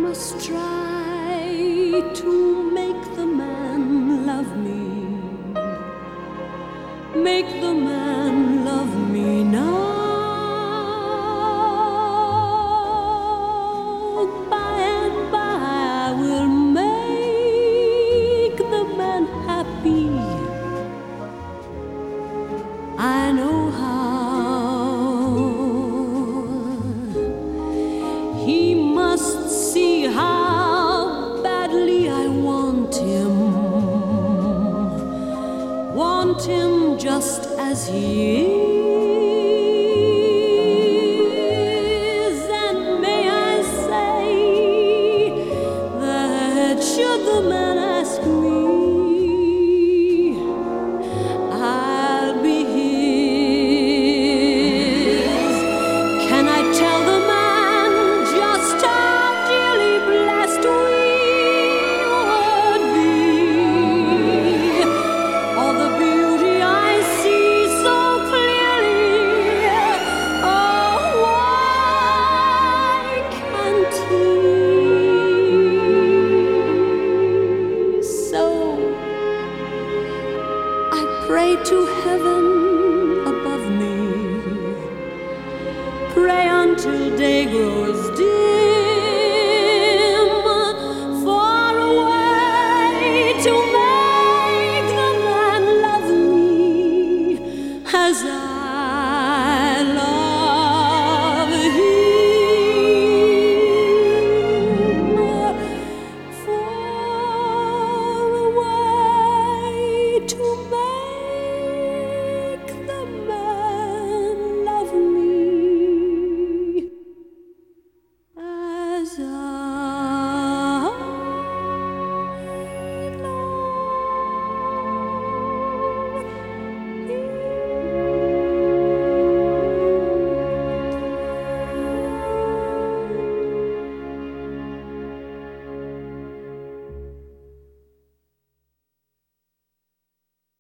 must try to make the man love me, make the man love me now. By and by I will make the man happy. I know how. He must see how badly I want him just as he is. And may I say that should the man ask me, I'll be his. Can I tell the man just how dearly blessed we would be? All the beauty I see so clearly, oh, why can't he? So I pray to heaven above me, pray until day grows dim, for a way to make the man love me as I love